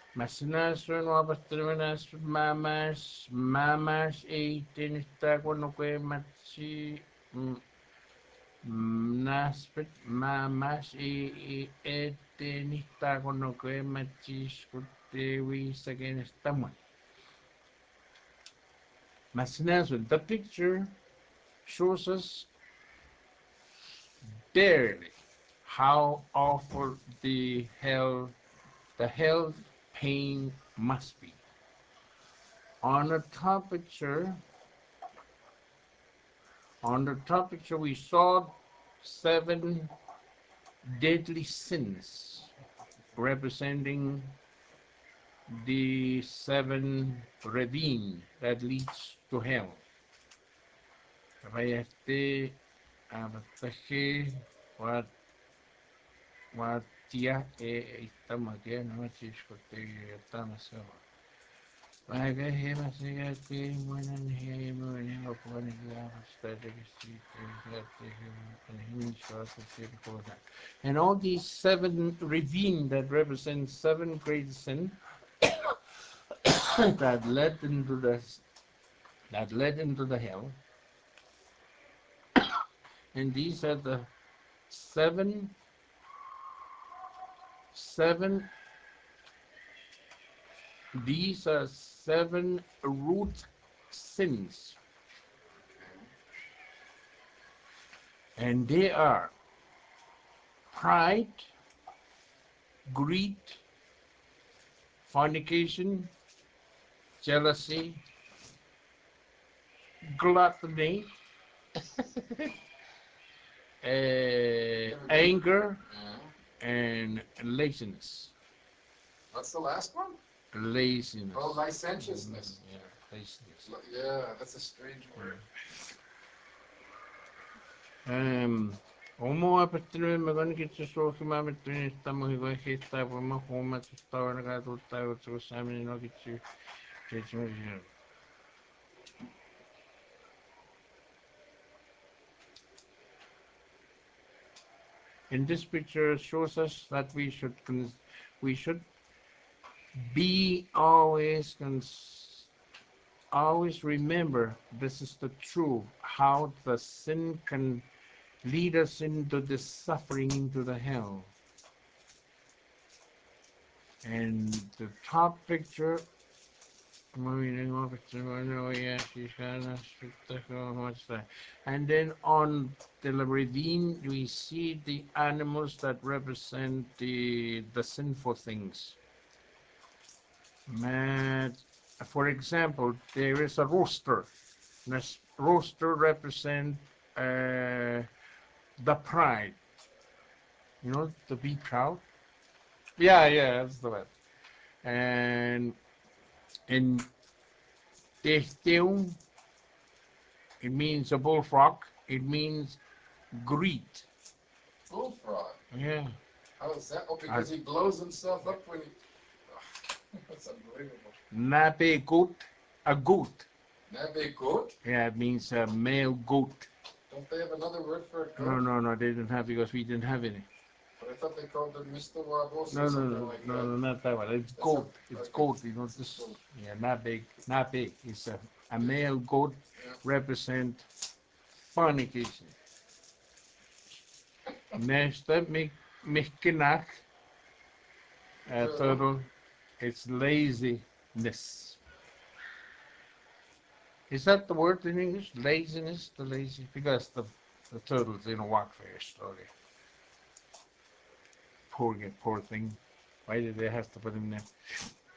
Masinasron wapastrimanas mamas eitinista konoque machi naspet mamas eitinista konoque machis kutewi sagenestamuan. Masinasron, the picture shows us barely how awful the hell pain must be. On the top picture, we saw 7 deadly sins representing the 7 ravine that leads to hell. Vayate abataje what tia itamagia no chiscote tamaseo. Vaya hema siga que mueran hema venía por la hasta que and all these 7 ravine that represent 7 great sin that led into the hell, and these are the seven seven these are 7 root sins, and they are pride, greed, fornication, jealousy, gluttony, anger, and laziness. What's the last one? Laziness. Oh, licentiousness. Yeah, laziness. Yeah, that's a strange word. Como apetremen magan kitse soki mametrin estamos igual que está como homa está ahora gato está otro samen no kitse kitse. And this picture shows us that we should be always remember this is the truth, how the sin can lead us into the suffering, into the hell. And the top picture, and then on the ravine we see the animals that represent the sinful things. For example, there is a rooster. This rooster represents the pride. To be proud. Yeah, that's the word. And in Tehteum, it means a bullfrog. It means greed. Bullfrog? Yeah. How is that? Oh, because he blows himself up when he... Oh, that's unbelievable. Nabe goat, a goat. Nabe goat? Yeah, it means a male goat. Don't they have another word for a No, goat? no, no, they didn't have because we didn't have any. But I thought they called it Mr. Wabos No, or no, something no, like no, that. no, not that one. It's That's goat. a, It's okay. goat. This. Yeah, not big, not big. It's a male goat Yeah. represent fornication. Next up, Mikinach, turtle. It's laziness. Is that the word in English? Laziness, the lazy, because the turtles didn't walk very slowly. Poor thing. Why did they have to put him there?